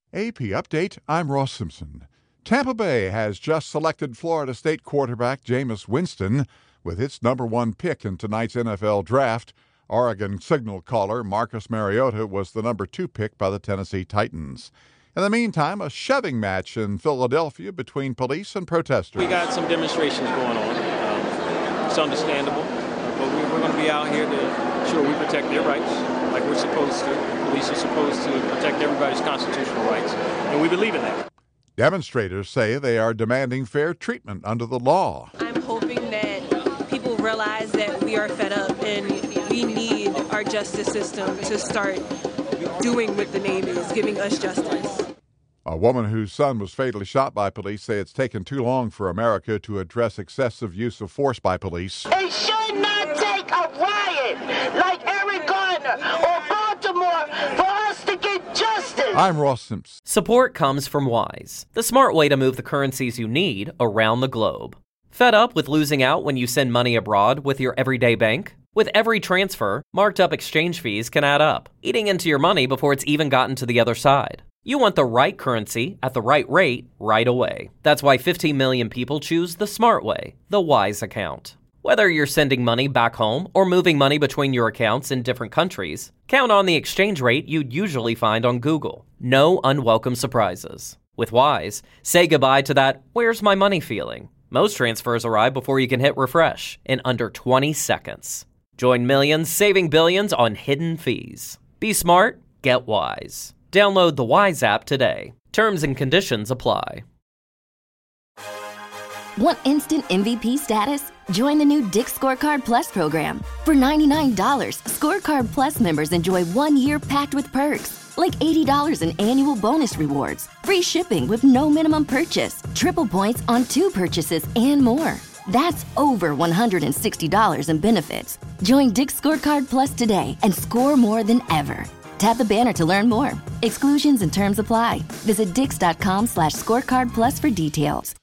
AP Update, I'm Ross Simpson. Tampa Bay has just selected Florida State quarterback Jameis Winston with its number one pick in tonight's NFL draft. Oregon signal caller Marcus Mariota was the number 2 pick by the Tennessee Titans. In the meantime, a shoving match in Philadelphia between police and protesters. We got some demonstrations going on. It's understandable, but we're going to be out here to ensure we protect their rights like we're supposed to. Police are supposed to protect everybody's constitutional rights, and we believe in that. Demonstrators say they are demanding fair treatment under the law. I'm hoping that people realize that we are fed up and we need our justice system to start doing what the name is, giving us justice. A woman whose son was fatally shot by police say it's taken too long for America to address excessive use of force by police. It should not take a riot like Eric Garner or Baltimore for us to get justice. I'm Ross Simpson. Support comes from Wise, the smart way to move the currencies you need around the globe. Fed up with losing out when you send money abroad with your everyday bank? With every transfer, marked up exchange fees can add up, eating into your money before it's even gotten to the other side. You want the right currency at the right rate right away. That's why 15 million people choose the smart way, the Wise account. Whether you're sending money back home or moving money between your accounts in different countries, count on the exchange rate you'd usually find on Google. No unwelcome surprises. With Wise, say goodbye to that "where's my money" feeling. Most transfers arrive before you can hit refresh in under 20 seconds. Join millions saving billions on hidden fees. Be smart, get Wise. Download the Wise app today. Terms and conditions apply. Want instant MVP status? Join the new Dick's Scorecard Plus program. For $99, Scorecard Plus members enjoy 1 year packed with perks, like $80 in annual bonus rewards, free shipping with no minimum purchase, triple points on 2 purchases, and more. That's over $160 in benefits. Join Dick's Scorecard Plus today and score more than ever. Tap the banner to learn more. Exclusions and terms apply. Visit dix.com/scorecard plus for details.